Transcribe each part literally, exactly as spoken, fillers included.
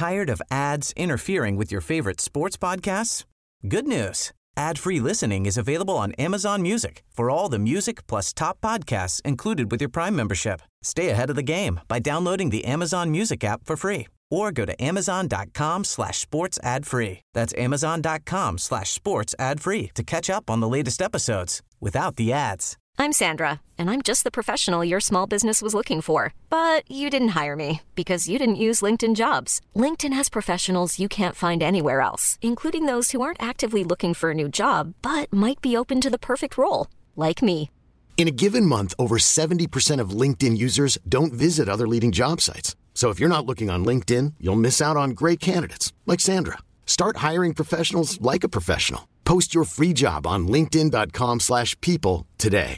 Tired of ads interfering with your favorite sports podcasts? Good news. Ad-free listening is available on Amazon Music for all the music plus top podcasts included with your Prime membership. Stay ahead of the game by downloading the Amazon Music app for free or go to amazon.com slash sports ad free. That's amazon.com slash sports ad free to catch up on the latest episodes without the ads. I'm Sandra, and I'm just the professional your small business was looking for. But you didn't hire me because you didn't use LinkedIn Jobs. LinkedIn has professionals you can't find anywhere else, including those who aren't actively looking for a new job, but might be open to the perfect role, like me. In a given month, over seventy percent of LinkedIn users don't visit other leading job sites. So if you're not looking on LinkedIn, you'll miss out on great candidates like Sandra. Start hiring professionals like a professional. Post your free job on linkedin.com slash people today.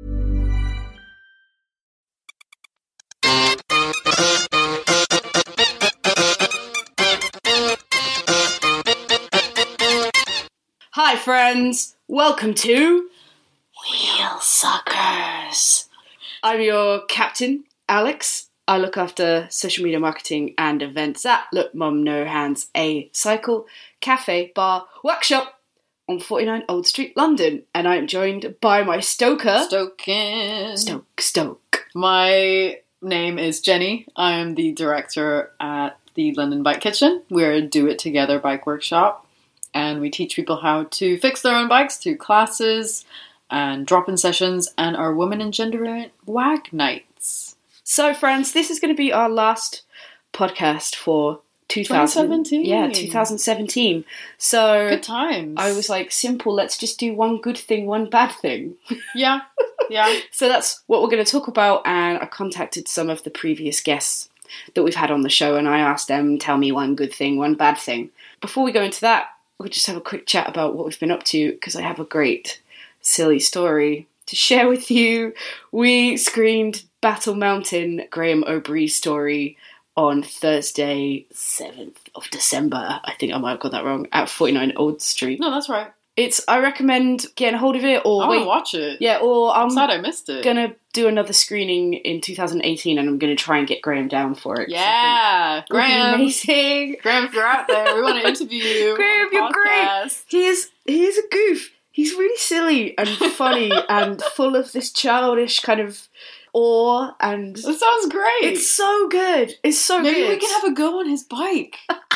Hi friends, welcome to Wheel Suckers. I'm your captain, Alex. I look after social media marketing and events at Look Mum No Hands, a cycle, cafe, bar, workshop on forty-nine Old Street, London. And I am joined by my stoker. Stokin. Stoke, Stoke. My name is Jenny. I'm the director at the London Bike Kitchen. We're a do-it-together bike workshop. And we teach people how to fix their own bikes through classes and drop-in sessions and our women and gender wag nights. So, friends, this is going to be our last podcast for two thousand seventeen. Yeah, two thousand seventeen. So good times. I was like, simple. Let's just do one good thing, one bad thing. Yeah, yeah. So that's what we're going to talk about. And I contacted some of the previous guests that we've had on the show, and I asked them, tell me one good thing, one bad thing. Before we go into that, we'll just have a quick chat about what we've been up to, because I have a great silly story to share with you. We screened Battle Mountain, Graham O'Bree's story, on Thursday, seventh of December. I think I might have got that wrong, at forty-nine Old Street. No, that's right. It's, I recommend getting a hold of it, or I wait. want to watch it. Yeah, or I'm, I'm sad I missed it. gonna do another screening in two thousand eighteen, and I'm gonna try and get Graham down for it. Yeah, Graham. Amazing. Graham, if you're out there, we want to interview you. Graham, you're great. He is, he is a goof. He's really silly and funny and full of this childish kind of awe, and That sounds great. it's so good. It's so Maybe good. we can have a go on his bike.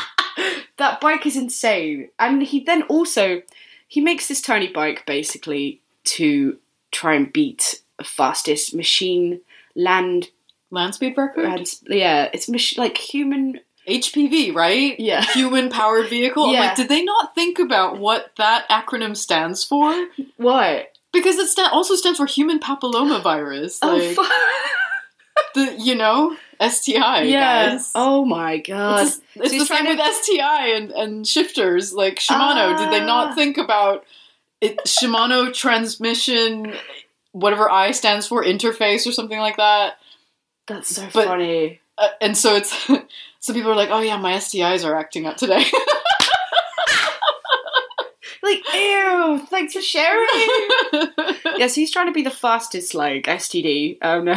That bike is insane. And he then also, he makes this tiny bike basically to try and beat the fastest machine land. Land speed record? And, yeah, it's mach- like human. H P V, right? Yeah. Human powered vehicle. I'm Yeah. like, did they not think about what that acronym stands for? What? Because it sta- also stands for human papillomavirus. Oh, Like, fuck. the, you know, S T I, Yeah. guys. Oh my god. It's, it's So he's the same trying with to- S T I and, and shifters, like Shimano. Did they Ah. not think about it? Shimano transmission, whatever I stands for, interface or something like that. That's so But- funny. Uh, and so it's, so people are like, oh yeah, my S T Is are acting up today. Like, ew, thanks for sharing. Yeah, so he's trying to be the fastest, like, S T D. Oh, no.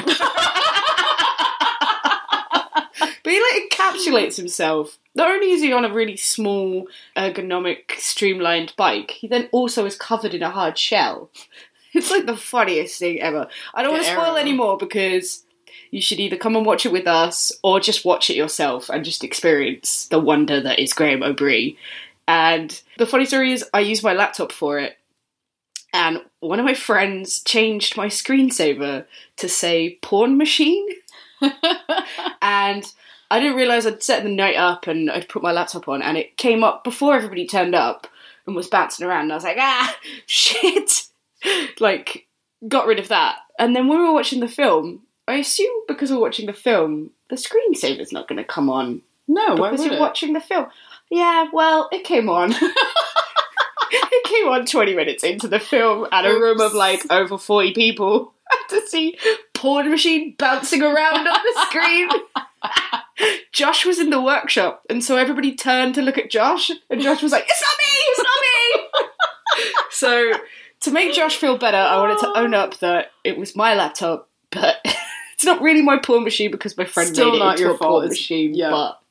But he, like, encapsulates himself. Not only is he on a really small, ergonomic, streamlined bike, he then also is covered in a hard shell. It's, like, the funniest thing ever. I don't want to The spoil arrow. anymore, because you should either come and watch it with us, or just watch it yourself and just experience the wonder that is Graham O'Bree. And the funny story is, I used my laptop for it, and one of my friends changed my screensaver to say porn machine. And I didn't realise I'd set the night up and I'd put my laptop on, and it came up before everybody turned up and was bouncing around, and I was like, ah, shit! Like, got rid of that. And then when we were watching the film, I assume because we're watching the film, the screensaver's not going to come on. No, why Because would you're it? watching the film. Yeah, well, it came on. It came on twenty minutes into the film at a room of like over forty people to see porn machine bouncing around on the screen. Josh was in the workshop, and so everybody turned to look at Josh, and Josh was like, it's not me, it's not me! So, to make Josh feel better, I wanted to own up that it was my laptop, but it's not really my porn machine because my friend Still made it not into your a fault. porn It's- machine, yeah. but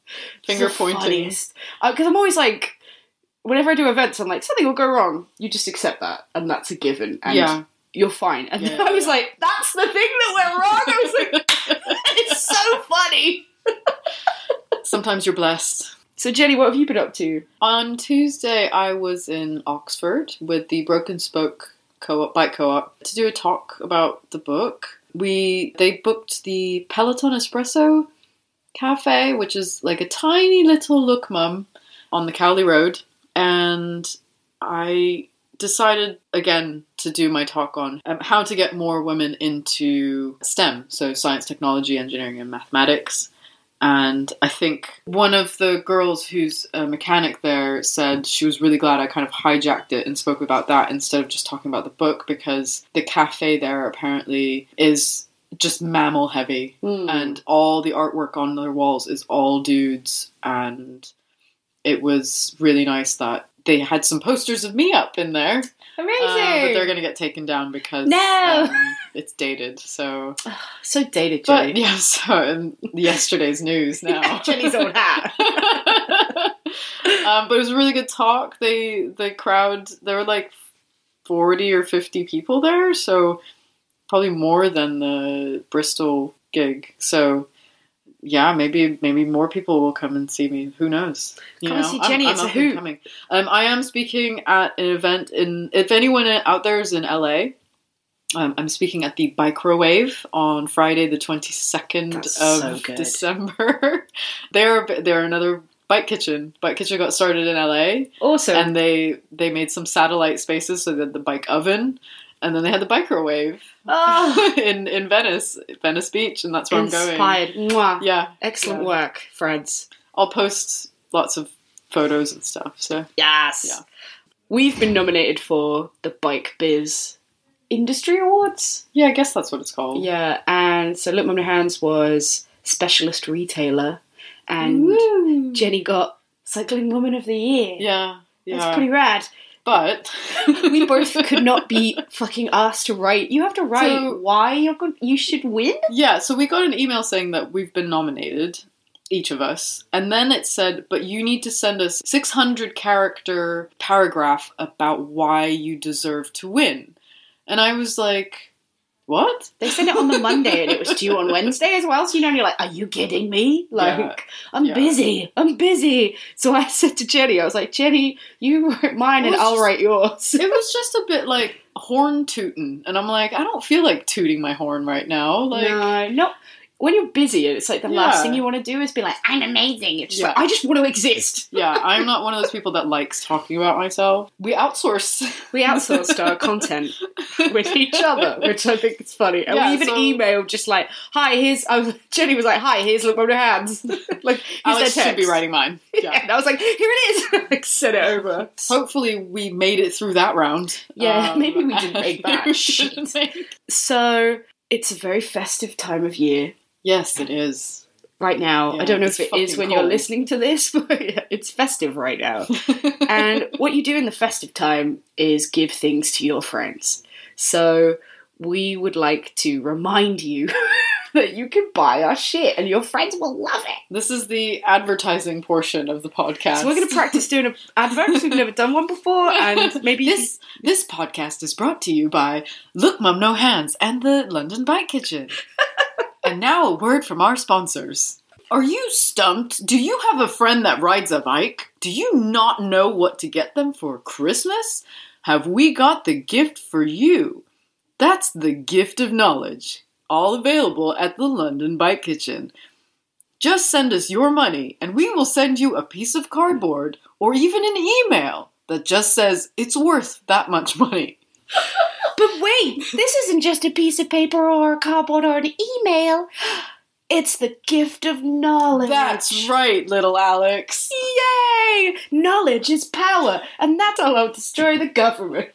Finger It's the pointing. funniest. Because I'm always like, whenever I do events, I'm like, something will go wrong. You just accept that, and that's a given. And Yeah. you're fine. And Yeah, then I was yeah. like, that's the thing that went wrong. I was like, it's so funny. Sometimes you're blessed. So Jenny, what have you been up to? On Tuesday, I was in Oxford with the Broken Spoke co-op, bike co-op to do a talk about the book. We they booked the Peloton Espresso Cafe, which is like a tiny little look mum on the Cowley Road, and I decided again to do my talk on um, how to get more women into STEM, so science, technology, engineering, and mathematics. And I think one of the girls who's a mechanic there said she was really glad I kind of hijacked it and spoke about that instead of just talking about the book, because the cafe there apparently is just mammal heavy, Mm. and all the artwork on their walls is all dudes, and it was really nice that they had some posters of me up in there. Amazing. Uh, but they're going to get taken down because No! um, it's dated. So, So dated, but Jenny. yeah, so in yesterday's news now. Jenny's old hat. um, but it was a really good talk. They the crowd, there were like forty or fifty people there, so probably more than the Bristol gig. So yeah, maybe maybe more people will come and see me. Who knows? You Come and know, see I'm- Jenny, I'm it's a up and hoot. coming. Um, I am speaking at an event in. If anyone out there is in L A, um, I'm speaking at the Bicrowave on Friday, the twenty-second That's of so good. December. they're they're another bike kitchen. Bike kitchen got started in L A, Awesome. and they they made some satellite spaces. So they had the bike oven, and then they had the Bicrowave Oh, in in Venice, Venice Beach, and that's where I'm going. inspired. Mwah. Yeah, Excellent yeah. work, friends. I'll post lots of photos and stuff. So Yes. Yeah. We've been nominated for the Bike Biz Industry Awards. yeah, I guess that's what it's called. Yeah, and so Look Mum No Hands was Specialist Retailer, and Woo. Jenny got Cycling Woman of the Year. Yeah, yeah. That's pretty rad. But We both could not be fucking asked to write. You have to write So- why you're going. You should win. Yeah, so we got an email saying that we've been nominated, each of us, and then it said, but you need to send us six hundred character paragraph about why you deserve to win. And I was like, what? They sent it on the Monday and it was due on Wednesday as well. So you know, and you're like, are you kidding me? Like, Yeah. I'm Yeah. busy. I'm busy. So I said to Jenny, I was like, Jenny, you write mine It and was I'll just- write yours. It was just a bit like horn tooting. And I'm like, I don't feel like tooting my horn right now. Like, no, no. When you're busy, it's like the Yeah. last thing you want to do is be like, I'm amazing. It's just Yeah. like, I just want to exist. yeah, I'm not one of those people that likes talking about myself. We outsource. We outsourced our content with each other, which I think is funny. And Yeah, we even so- emailed just like, hi, here's... Um, Jenny was like, hi, here's Look Mum No Hands. Like, here's Alex their should be text. writing mine. Yeah. Yeah. And I was like, here it is. Like, sent it over. Hopefully we made it through that round. Yeah, Um, maybe we didn't make that. we Shit. didn't make- So, it's a very festive time of year Yes, it is. right now. Yeah, I don't know it's if it is fucking when you're cold. listening to this, but yeah, it's festive right now. And what you do in the festive time is give things to your friends. So, we would like to remind you that you can buy our shit and your friends will love it. This is the advertising portion of the podcast. So we're going to practice doing an advert 'cause we've never done one before, and maybe this this podcast is brought to you by Look Mum No Hands and the London Bike Kitchen. And now a word from our sponsors. Are you stumped? Do you have a friend that rides a bike? Do you not know what to get them for Christmas? Have we got the gift for you? That's the gift of knowledge. All available at the London Bike Kitchen. Just send us your money and we will send you a piece of cardboard or even an email that just says it's worth that much money. But wait, this isn't just a piece of paper or a cardboard or an email. It's the gift of knowledge. That's right, little Alex. Yay! Knowledge is power, and that's how I'll destroy the government.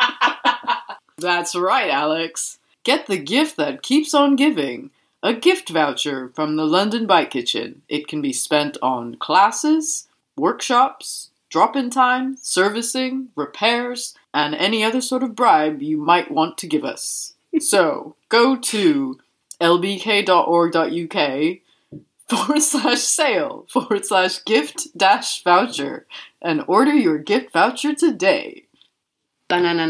That's right, Alex. Get the gift that keeps on giving. A gift voucher from the London Bike Kitchen. It can be spent on classes, workshops, drop-in time, servicing, repairs, and any other sort of bribe you might want to give us. So, go to l b k dot org dot u k forward slash sale forward slash gift dash voucher and order your gift voucher today. Banana.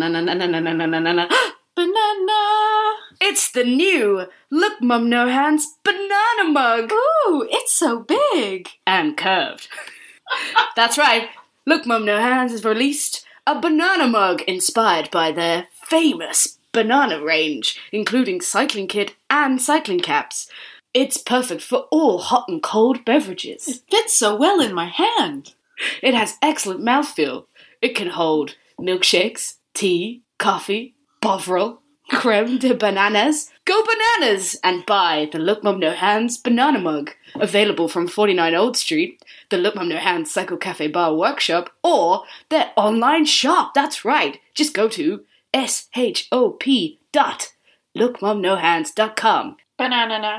It's the new Look Mum No Hands banana mug. Ooh, it's so big. And curved. That's right. Look Mum No Hands has released a banana mug inspired by their famous banana range, including cycling kit and cycling caps. It's perfect for all hot and cold beverages. It fits so well in my hand. It has excellent mouthfeel. It can hold milkshakes, tea, coffee, bovril, creme de bananas. Go bananas and buy the Look Mum No Hands banana mug. Available from forty-nine Old Street, the Look Mum No Hands Cycle Cafe Bar Workshop, or their online shop. That's right. Just go to shop dot look mum no hands dot com. Banana.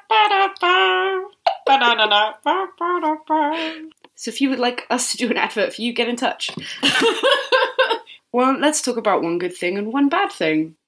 So if you would like us to do an advert for you, get in touch. Well, let's talk about one good thing and one bad thing.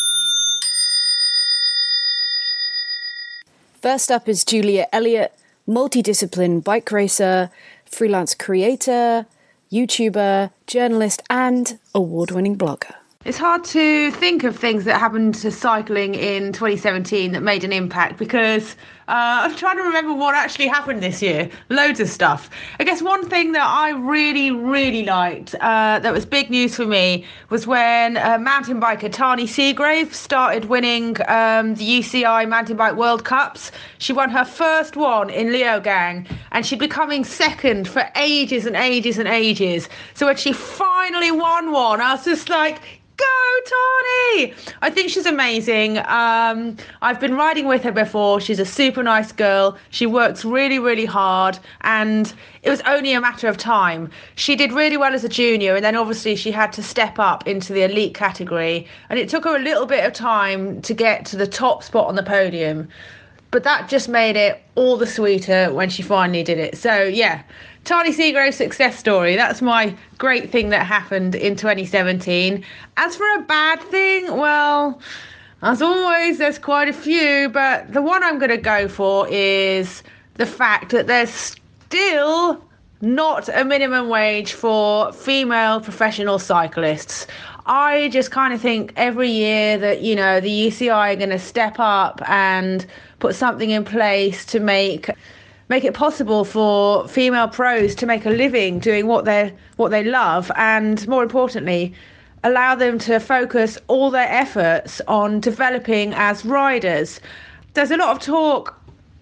First up is Julia Elliott, multidiscipline bike racer, freelance creator, YouTuber, journalist, and award-winning blogger. It's hard to think of things that happened to cycling in twenty seventeen that made an impact because uh, I'm trying to remember what actually happened this year. Loads of stuff. I guess one thing that I really, really liked uh, that was big news for me was when uh, mountain biker Tani Seagrave started winning um, the U C I Mountain Bike World Cups. She won her first one in Leogang and she'd been coming second for ages and ages and ages. So when she finally won one, I was just like, go, Tani! I think she's amazing. Um, I've been riding with her before. She's a super nice girl. She works really, really hard. And it was only a matter of time. She did really well as a junior. And then obviously she had to step up into the elite category. And it took her a little bit of time to get to the top spot on the podium. But that just made it all the sweeter when she finally did it. So, yeah. Tani Seagrave's success story. That's my great thing that happened in twenty seventeen. As for a bad thing, well, as always, there's quite a few, but the one I'm going to go for is the fact that there's still not a minimum wage for female professional cyclists. I just kind of think every year that, you know, the U C I are going to step up and put something in place to make... make it possible for female pros to make a living doing what they what they love, and more importantly, allow them to focus all their efforts on developing as riders. There's a lot of talk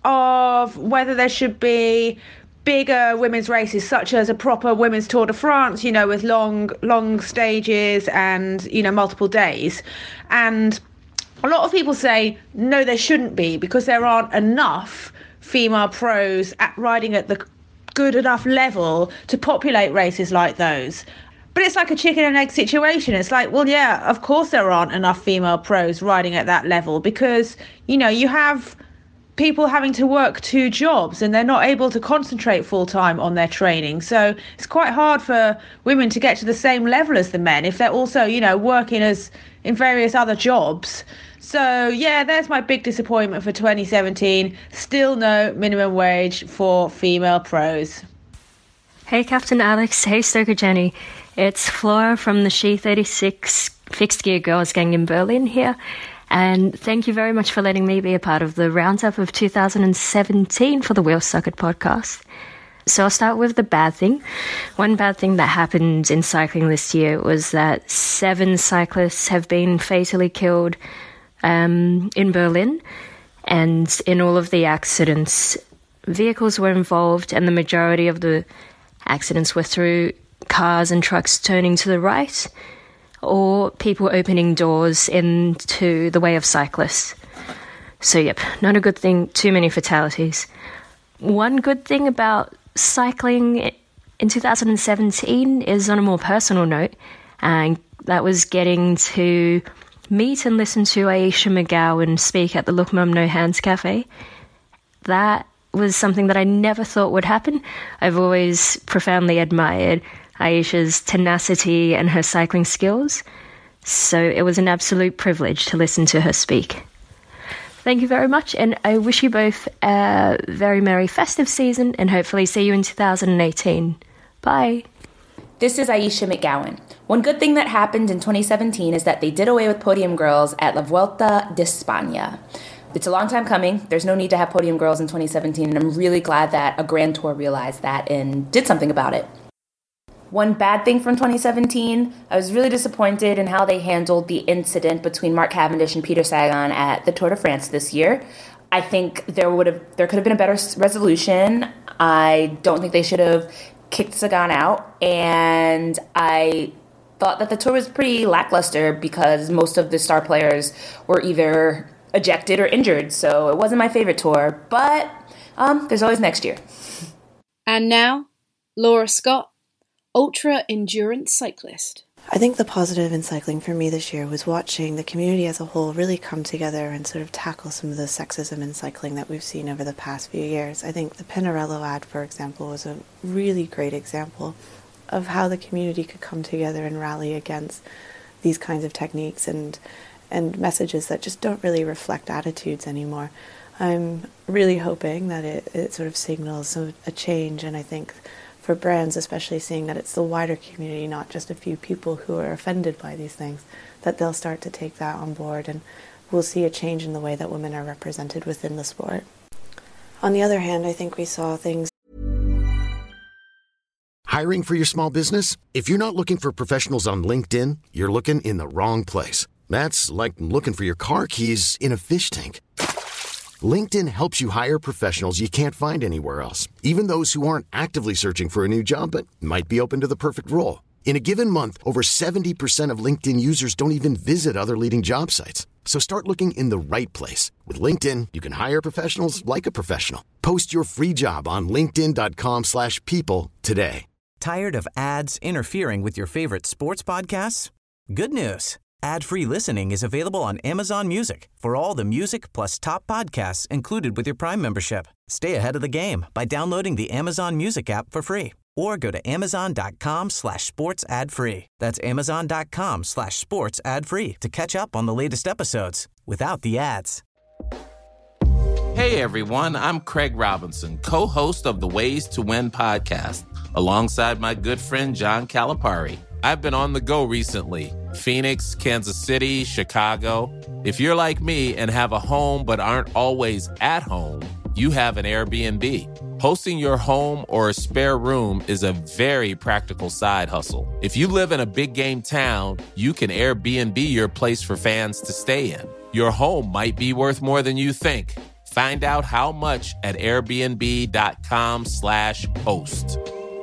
of whether there should be bigger women's races, such as a proper women's Tour de France, you know, with long long stages and, you know, multiple days. And a lot of people say no, there shouldn't be, because there aren't enough female pros at riding at the good enough level to populate races like those. But it's like a chicken and egg situation. It's like, well, yeah, of course there aren't enough female pros riding at that level because, you know, you have people having to work two jobs and they're not able to concentrate full time on their training. So it's quite hard for women to get to the same level as the men if they're also, you know, working as in various other jobs. So, yeah, there's my big disappointment for twenty seventeen. Still no minimum wage for female pros. Hey, Captain Alex. Hey, Stoker Jenny. It's Flora from the She thirty-six Fixed Gear Girls Gang in Berlin here. And thank you very much for letting me be a part of the roundup of two thousand seventeen for the Wheel Socket podcast. So I'll start with the bad thing. One bad thing that happened in cycling this year was that seven cyclists have been fatally killed Um, in Berlin, and in all of the accidents, vehicles were involved, and the majority of the accidents were through cars and trucks turning to the right, or people opening doors into the way of cyclists. So, yep, not a good thing, too many fatalities. One good thing about cycling in two thousand seventeen is on a more personal note, and that was getting to meet and listen to Aisha McGowan speak at the Look Mum No Hands Cafe. That was something that I never thought would happen. I've always profoundly admired Aisha's tenacity and her cycling skills, so it was an absolute privilege to listen to her speak. Thank you very much, and I wish you both a very merry festive season and hopefully see you in two thousand eighteen. Bye. This is Aisha McGowan. One good thing that happened in twenty seventeen is that they did away with Podium Girls at La Vuelta de España. It's a long time coming. There's no need to have Podium Girls in twenty seventeen, and I'm really glad that a Grand Tour realized that and did something about it. One bad thing from twenty seventeen, I was really disappointed in how they handled the incident between Mark Cavendish and Peter Sagan at the Tour de France this year. I think there would have there could have been a better resolution. I don't think they should have kicked Sagan out, and I thought that the tour was pretty lackluster because most of the star players were either ejected or injured, so it wasn't my favorite tour, but um, there's always next year. And now, Laura Scott, ultra-endurance cyclist. I think the positive in cycling for me this year was watching the community as a whole really come together and sort of tackle some of the sexism in cycling that we've seen over the past few years. I think the Pinarello ad, for example, was a really great example of how the community could come together and rally against these kinds of techniques and and messages that just don't really reflect attitudes anymore. I'm really hoping that it, it sort of signals a, a change, and I think for brands, especially seeing that it's the wider community, not just a few people who are offended by these things, that they'll start to take that on board, and we'll see a change in the way that women are represented within the sport. On the other hand, I think we saw things. Hiring for your small business? If you're not looking for professionals on LinkedIn, you're looking in the wrong place. That's like looking for your car keys in a fish tank. LinkedIn helps you hire professionals you can't find anywhere else, even those who aren't actively searching for a new job but might be open to the perfect role. In a given month, over seventy percent of LinkedIn users don't even visit other leading job sites. So start looking in the right place. With LinkedIn, you can hire professionals like a professional. Post your free job on linkedin.com slash people today. Tired of ads interfering with your favorite sports podcasts? Good news. Ad-free listening is available on Amazon Music for all the music plus top podcasts included with your Prime membership. Stay ahead of the game by downloading the Amazon Music app for free or go to amazon.com slash sports ad free. That's amazon.com slash sports ad free to catch up on the latest episodes without the ads. Hey everyone, I'm Craig Robinson, co-host of the Ways to Win podcast, alongside my good friend John Calipari. I've been on the go recently. Phoenix, Kansas City, Chicago. If you're like me and have a home but aren't always at home, you have an Airbnb. Hosting your home or a spare room is a very practical side hustle. If you live in a big game town, you can Airbnb your place for fans to stay in. Your home might be worth more than you think. Find out how much at airbnb.com slash host.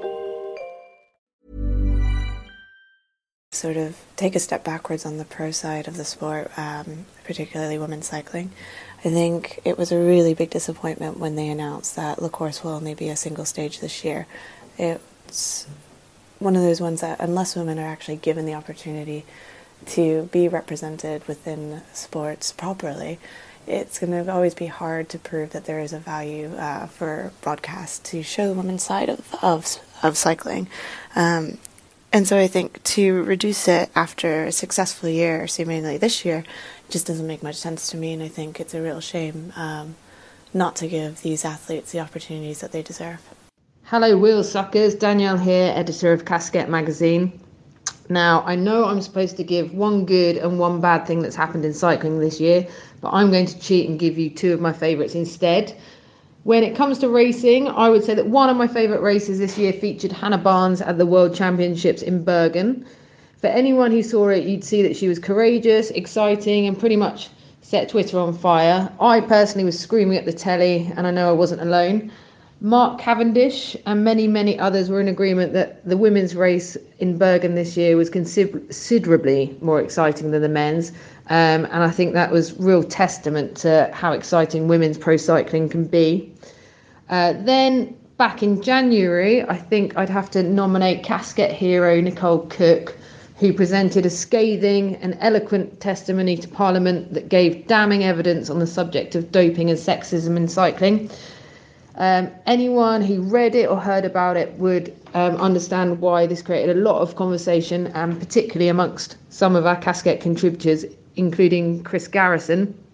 Sort of take a step backwards on the pro side of the sport, um, particularly women's cycling. I think it was a really big disappointment when they announced that La Course will only be a single stage this year. It's one of those ones that unless women are actually given the opportunity to be represented within sports properly, it's going to always be hard to prove that there is a value uh, for broadcast to show the women's side of, of, of cycling. Um, And so I think to reduce it after a successful year, seemingly this year, just doesn't make much sense to me. And I think it's a real shame um, not to give these athletes the opportunities that they deserve. Hello, Wheel Suckers. Danielle here, editor of Casquette Magazine. Now, I know I'm supposed to give one good and one bad thing that's happened in cycling this year, but I'm going to cheat and give you two of my favourites instead. When it comes to racing, I would say that one of my favourite races this year featured Hannah Barnes at the World Championships in Bergen. For anyone who saw it, you'd see that she was courageous, exciting, and pretty much set Twitter on fire. I personally was screaming at the telly, and I know I wasn't alone. Mark Cavendish and many, many others were in agreement that the women's race in Bergen this year was consider- considerably more exciting than the men's. Um, and I think that was real testament to how exciting women's pro cycling can be. Uh, then back in January, I think I'd have to nominate Casquette hero Nicole Cook, who presented a scathing and eloquent testimony to Parliament that gave damning evidence on the subject of doping and sexism in cycling. Um, anyone who read it or heard about it would um, understand why this created a lot of conversation, and particularly amongst some of our Casquette contributors, including Chris Garrison.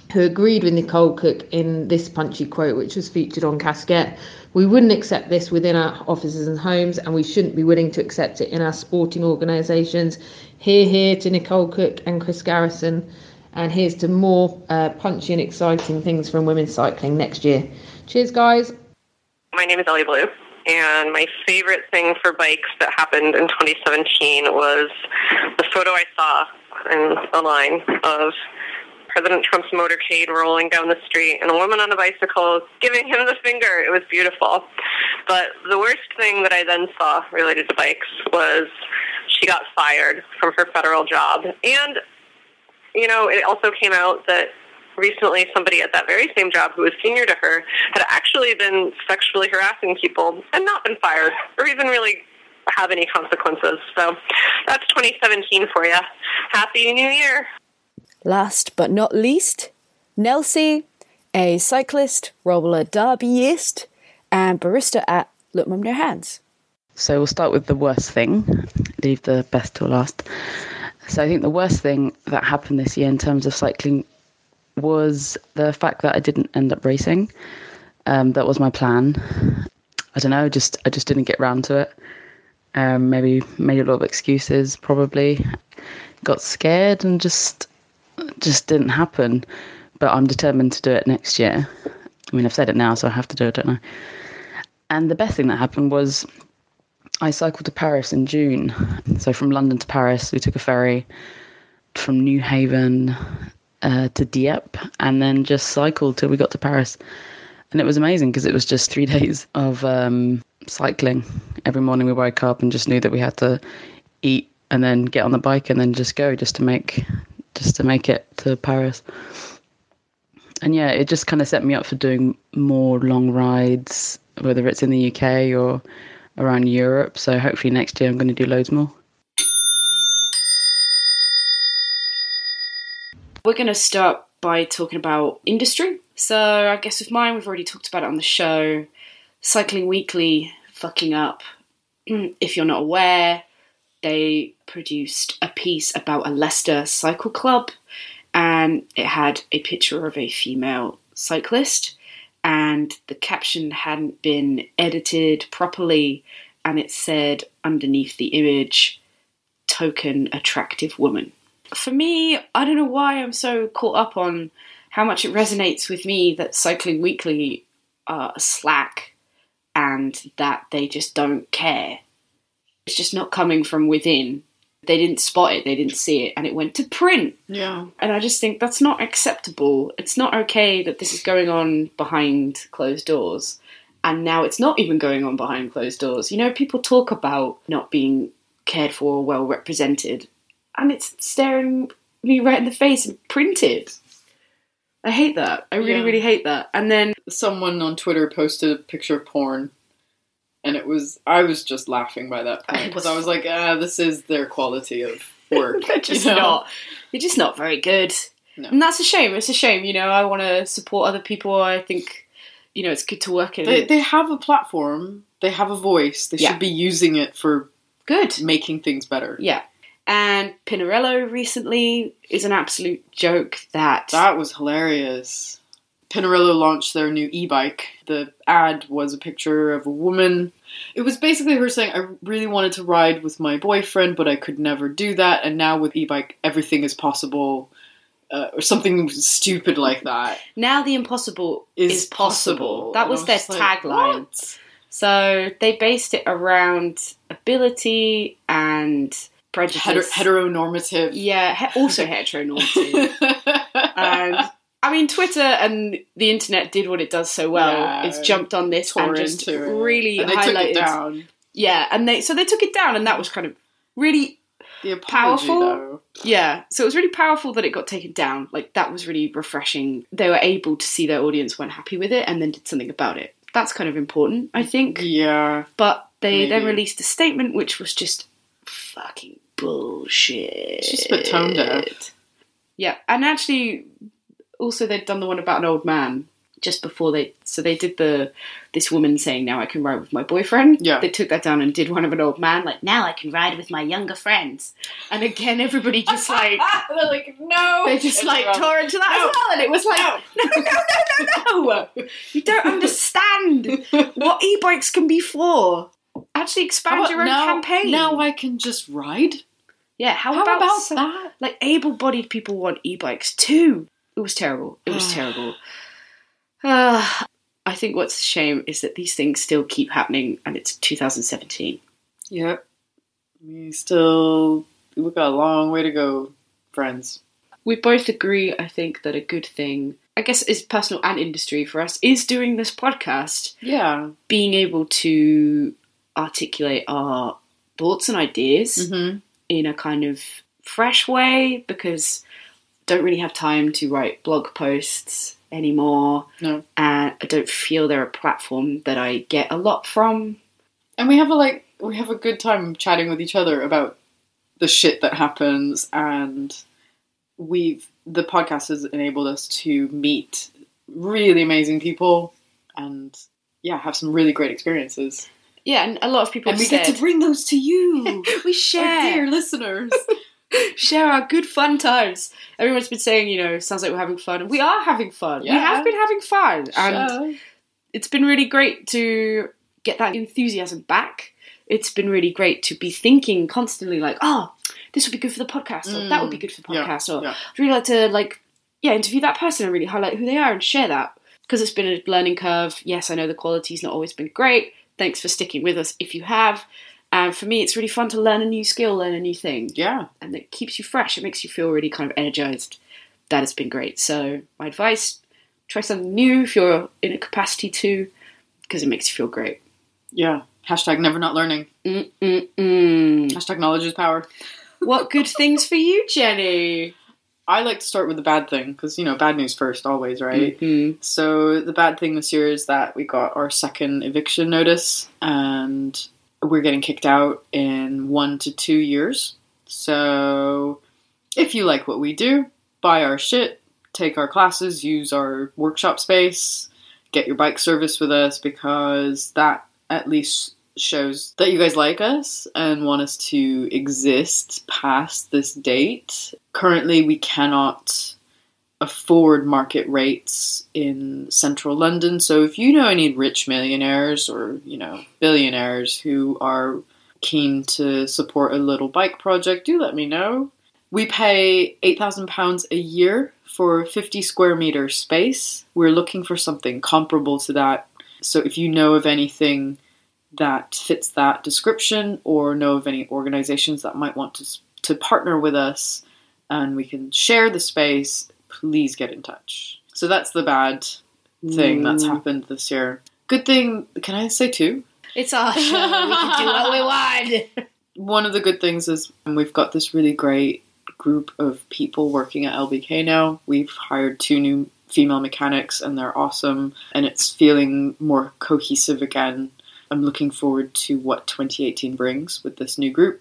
who agreed with Nicole Cook in this punchy quote, which was featured on Casquette. We wouldn't accept this within our offices and homes, and we shouldn't be willing to accept it in our sporting organisations. Hear, hear to Nicole Cook and Chris Garrison. And here's to more uh, punchy and exciting things from women's cycling next year. Cheers, guys. My name is Ellie Blue, and my favorite thing for bikes that happened in twenty seventeen was the photo I saw in the line of President Trump's motorcade rolling down the street and a woman on a bicycle giving him the finger. It was beautiful. But the worst thing that I then saw related to bikes was she got fired from her federal job. And, you know, it also came out that recently somebody at that very same job who was senior to her had actually been sexually harassing people and not been fired or even really have any consequences. So that's twenty seventeen for you. Happy New Year. Last but not least, Nelsie, a cyclist, roller derbyist, and barista at Look Mum No Hands. So we'll start with the worst thing, leave the best till last. So I think the worst thing that happened this year in terms of cycling was the fact that I didn't end up racing. Um, that was my plan. I don't know, just I just didn't get round to it. Um, maybe made a lot of excuses, probably. Got scared and just just didn't happen. But I'm determined to do it next year. I mean, I've said it now, so I have to do it, don't I? And the best thing that happened was I cycled to Paris in June. So from London to Paris, we took a ferry from New Haven uh, to Dieppe and then just cycled till we got to Paris. And it was amazing because it was just three days of um, cycling. Every morning we woke up and just knew that we had to eat and then get on the bike and then just go just to make just to make it to Paris. And yeah, it just kind of set me up for doing more long rides, whether it's in the U K or around Europe. So hopefully next year I'm going to do loads more. We're going to start by talking about industry. So I guess with mine, we've already talked about it on the show. Cycling Weekly fucking up. If you're not aware, they produced a piece about a Leicester cycle club, and it had a picture of a female cyclist, and the caption hadn't been edited properly, and it said underneath the image, token attractive woman. For me, I don't know why I'm so caught up on how much it resonates with me that Cycling Weekly are slack and that they just don't care. It's just not coming from within. They didn't spot it, they didn't see it, and it went to print. Yeah. And I just think that's not acceptable. It's not okay that this is going on behind closed doors. And now it's not even going on behind closed doors. You know, people talk about not being cared for or well represented, and it's staring me right in the face and printed. I hate that. I really, Yeah. really hate that. And then someone on Twitter posted a picture of porn, and it was, I was just laughing by that point, because I was like, ah, this is their quality of work. They're just you know? not. You're just not very good. No. And that's a shame. It's a shame. You know, I want to support other people. I think, you know, it's good to work in. They, they have a platform. They have a voice. They Yeah. should be using it for good, making things better. Yeah. And Pinarello recently is an absolute joke that... That was hilarious. Pinarello launched their new e-bike. The ad was a picture of a woman. It was basically her saying, I really wanted to ride with my boyfriend, but I could never do that. And now with e-bike, everything is possible. Uh, or something stupid like that. Now the impossible is, Is possible. possible. That And was I was their just like, tagline. what? So they based it around ability and prejudice. Heter- heteronormative. Yeah, he- also heteronormative. And I mean, Twitter and the internet did what it does so well. Yeah. It's jumped on this Tore and just into it. really And they highlighted. took it down. Yeah, and they so they took it down, and that was kind of really The apology, powerful. though. Yeah, so it was really powerful that it got taken down. Like, that was really refreshing. They were able to see their audience weren't happy with it and then did something about it. That's kind of important, I think. Yeah. But they maybe. then released a statement which was just fucking bullshit. It's just a bit tone deaf. Yeah, and actually, also they'd done the one about an old man. just before they, so they did the, this woman saying, now I can ride with my boyfriend. Yeah. They took that down and did one of an old man, like, now I can ride with my younger friends. And again, everybody just like, they're like, no. they just It's like wrong. tore into that No. as well. And it was like, No. no, no, no, no, no. You don't understand what e-bikes can be for. Actually expand How about your own now, campaign. Now I can just ride? Yeah, how, How about, about some- that? Like, able-bodied people want e-bikes too. It was terrible. It was terrible. Uh, I think what's a shame is that these things still keep happening, and it's two thousand seventeen. Yep. We still, we've got a long way to go, friends. We both agree, I think, that a good thing, I guess is personal and industry for us, is doing this podcast. Yeah. Being able to articulate our thoughts and ideas Mm-hmm. in a kind of fresh way, because don't really have time to write blog posts anymore. No. And I don't feel they're a platform that I get a lot from. And we have a, like, we have a good time chatting with each other about the shit that happens, and we've, the podcast has enabled us to meet really amazing people and, yeah, have some really great experiences. Yeah, and a lot of people And have we said, get to bring those to you. we share. Our dear listeners. Share our good fun times. Everyone's been saying, you know, sounds like we're having fun. And we are having fun. We Yeah. have been having fun. And Sure. it's been really great to get that enthusiasm back. It's been really great to be thinking constantly like, oh, this would be good for the podcast, or Mm. that would be good for the Yeah, podcast, or yeah. I'd really like to, like, yeah, interview that person and really highlight who they are and share that. Because it's been a learning curve. Yes, I know the quality's not always been great. Thanks for sticking with us if you have. And for me, it's really fun to learn a new skill, learn a new thing. Yeah. And it keeps you fresh. It makes you feel really kind of energized. That has been great. So my advice, try something new if you're in a capacity to, because it makes you feel great. Yeah. Hashtag never not learning. Mm-mm-mm. Hashtag knowledge is power. What good things for you, Jenny? I like to start with the bad thing, because, you know, bad news first, always, right? Mm-hmm. So the bad thing this year is that we got our second eviction notice, and we're getting kicked out in one to two years. So if you like what we do, buy our shit, take our classes, use our workshop space, get your bike service with us, because that at least shows that you guys like us and want us to exist past this date. Currently, we cannot afford market rates in central London. So if you know any rich millionaires or, you know, billionaires who are keen to support a little bike project, do let me know. We pay eight thousand pounds a year for fifty square meter space. We're looking for something comparable to that. So if you know of anything that fits that description, or know of any organizations that might want to to partner with us and we can share the space, please get in touch. So that's the bad thing that's happened this year. Good thing, can I say two? It's our show. We can do what we want. One of the good things is we've got this really great group of people working at L B K now. We've hired two new female mechanics and they're awesome, and it's feeling more cohesive again. I'm looking forward to what twenty eighteen brings with this new group.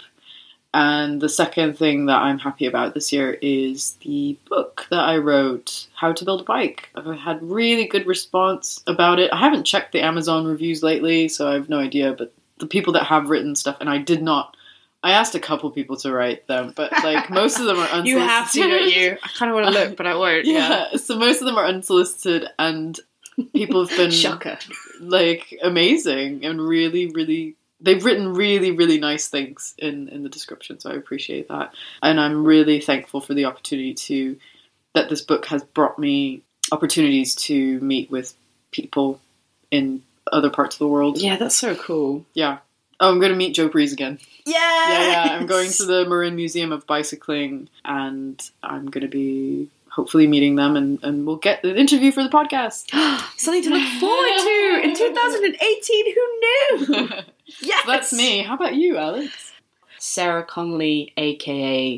And the second thing that I'm happy about this year is the book that I wrote, How to Build a Bike. I've had really good response about it. I haven't checked the Amazon reviews lately, so I have no idea, but the people that have written stuff, and I did not, I asked a couple people to write them, but like most of them are unsolicited. You have to, don't you? I kind of want to look, but I won't. Yeah, Yeah. so most of them are unsolicited, and people have been Shocker. like amazing and really, really, they've written really, really nice things in, in the description. So I appreciate that. And I'm really thankful for the opportunity to, that this book has brought me opportunities to meet with people in other parts of the world. Yeah, that's so cool. Yeah. Oh, I'm going to meet Joe Breeze again. Yes! Yeah, yeah. I'm going to the Marin Museum of Bicycling, and I'm going to be hopefully meeting them, and, and we'll get an interview for the podcast. Something to look forward to in two thousand eighteen. Who knew? Yes! So that's me. How about you, Alex? Sarah Conley, aka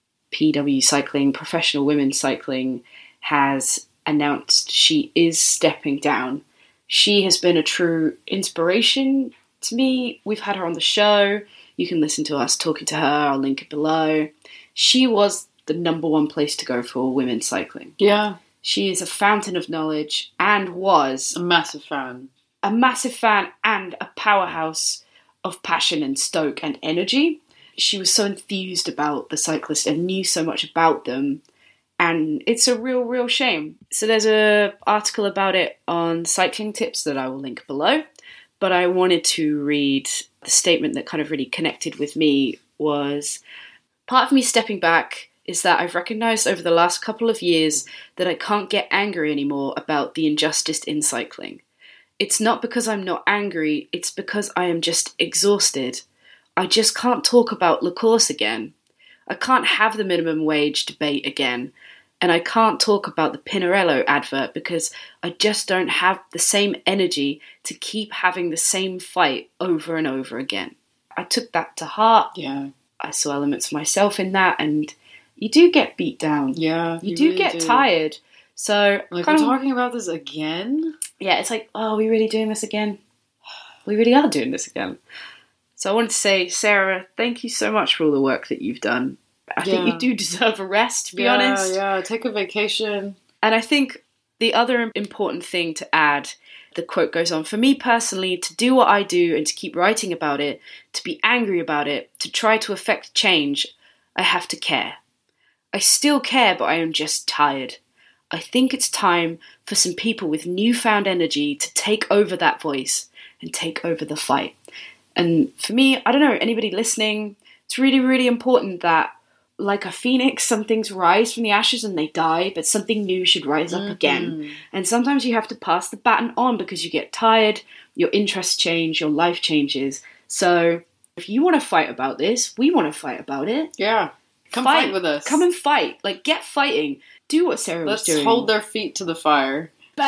P W Cycling, Professional Women's Cycling, has announced she is stepping down. She has been a true inspiration to me. We've had her on the show. You can listen to us talking to her. I'll link it below. She was the number one place to go for women's cycling. Yeah. She is a fountain of knowledge and was a massive fan. A massive fan and a powerhouse of passion and stoke and energy. She was so enthused about the cyclist and knew so much about them. And it's a real, real shame. So there's an article about it on Cycling Tips that I will link below. But I wanted to read the statement that kind of really connected with me was, part of me stepping back is that I've recognised over the last couple of years that I can't get angry anymore about the injustice in cycling. It's not because I'm not angry, it's because I am just exhausted. I just can't talk about La Course again. I can't have the minimum wage debate again. And I can't talk about the Pinarello advert because I just don't have the same energy to keep having the same fight over and over again. I took that to heart. Yeah. I saw elements of myself in that, and you do get beat down. Yeah. You, you do really get do. tired. So like, kind we're of, talking about this again? Yeah, it's like, oh, are we really doing this again? We really are doing this again. So I wanted to say, Sarah, thank you so much for all the work that you've done. I yeah. think you do deserve a rest, to be yeah, honest. Yeah, take a vacation. And I think the other important thing to add, the quote goes on, for me personally, to do what I do and to keep writing about it, to be angry about it, to try to affect change, I have to care. I still care, but I am just tired. I think it's time for some people with newfound energy to take over that voice and take over the fight. And for me, I don't know, anybody listening, it's really, really important that, like a phoenix, some things rise from the ashes and they die, but something new should rise up mm-hmm. again. And sometimes you have to pass the baton on because you get tired, your interests change, your life changes. So if you want to fight about this, we want to fight about it. Yeah. Come fight, fight with us. Come and fight. Like, get fighting. Do what Sarah Let's was doing. Let's hold their feet to the fire. So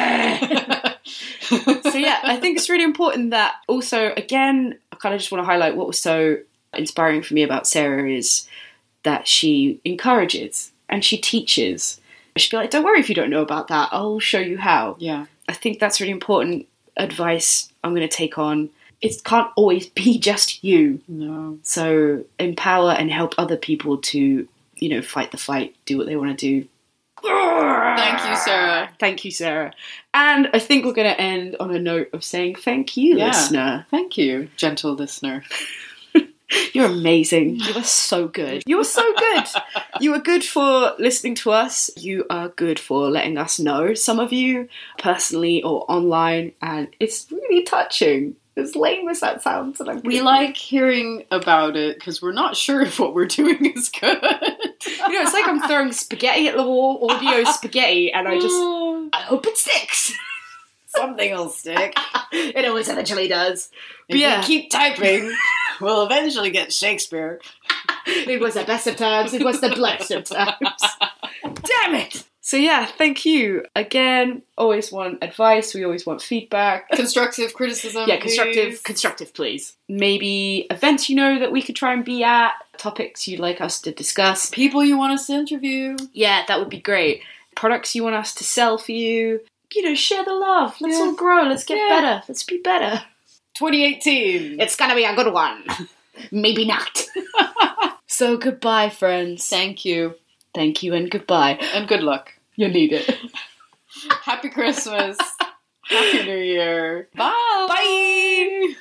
yeah, I think it's really important that also, again, I kind of just want to highlight what was so inspiring for me about Sarah is that she encourages and she teaches. She'd be like, don't worry if you don't know about that. I'll show you how. Yeah. I think that's really important advice I'm going to take on. It can't always be just you. No. So empower and help other people to, you know, fight the fight, do what they want to do. Thank you, Sarah. Thank you, Sarah. And I think we're going to end on a note of saying thank you, yeah. listener. Thank you, gentle listener. You're amazing. You are so good. You are so good. You are good for listening to us. You are good for letting us know, some of you, personally or online. And it's really touching. As lame as that sounds. And I'm we like hearing about it because we're not sure if what we're doing is good. You know, it's like I'm throwing spaghetti at the wall, audio spaghetti, and I just, I hope it sticks. Something will stick. It always eventually does. If yeah. we keep typing, we'll eventually get Shakespeare. It was the best of times. It was the blessed of times. Damn it! So yeah, thank you. Again, always want advice. We always want feedback. Constructive criticism, Yeah, constructive, please. constructive, please. Maybe events you know that we could try and be at. Topics you'd like us to discuss. People you want us to interview. Yeah, that would be great. Products you want us to sell for you. You know, share the love. Let's Yeah. all grow. Let's get Yeah. better. Let's be better. twenty eighteen. It's gonna be a good one. Maybe not. So goodbye, friends. Thank you. Thank you and goodbye. And good luck. You need it. Happy Christmas. Happy New Year. Bye. Bye.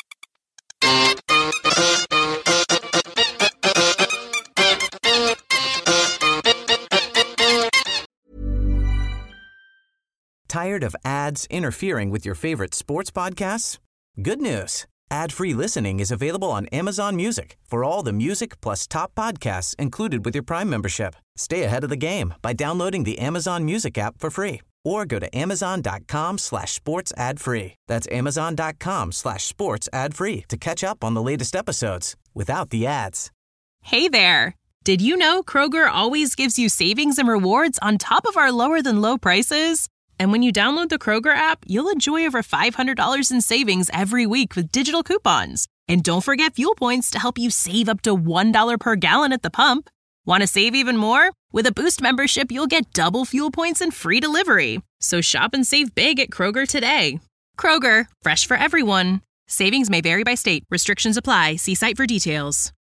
Tired of ads interfering with your favorite sports podcasts? Good news. Ad-free listening is available on Amazon Music for all the music plus top podcasts included with your Prime membership. Stay ahead of the game by downloading the Amazon Music app for free or go to amazon.com slash sports ad free. That's amazon.com slash sports ad free to catch up on the latest episodes without the ads. Hey there. Did you know Kroger always gives you savings and rewards on top of our lower than low prices? And when you download the Kroger app, you'll enjoy over five hundred dollars in savings every week with digital coupons. And don't forget fuel points to help you save up to one dollar per gallon at the pump. Want to save even more? With a Boost membership, you'll get double fuel points and free delivery. So shop and save big at Kroger today. Kroger, fresh for everyone. Savings may vary by state. Restrictions apply. See site for details.